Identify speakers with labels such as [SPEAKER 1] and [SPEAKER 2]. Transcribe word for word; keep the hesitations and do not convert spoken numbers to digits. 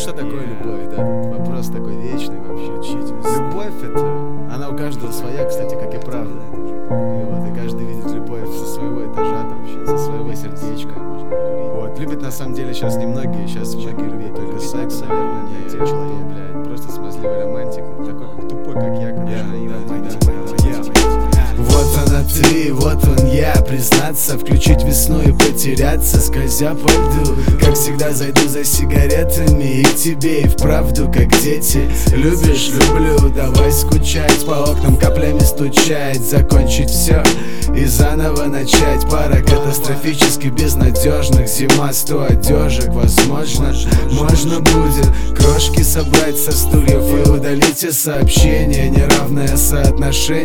[SPEAKER 1] что такое любовь, да? Вопрос такой вечный вообще. Любовь это, она у каждого своя, кстати, как и правда. И вот, и каждый видит любовь со своего этажа, там, со своего сердечка. Вот, любят на самом деле сейчас немногие, сейчас многие любят только секс, наверное, не человек, блядь, просто смазливый романтик, такой тупой, как я, конечно, и романтик.
[SPEAKER 2] Вот она ты, вот он я, признаться, включить весну и потеряться, скользя по льду. Как всегда зайду за сигаретами и к тебе и вправду, как дети. Любишь, люблю, давай скучать, по окнам каплями стучать, закончить все и заново начать. Пара катастрофически безнадежных, зима, сто одежек, возможно, можно будет крошки собрать со стульев и удалить все сообщения, неравное соотношение.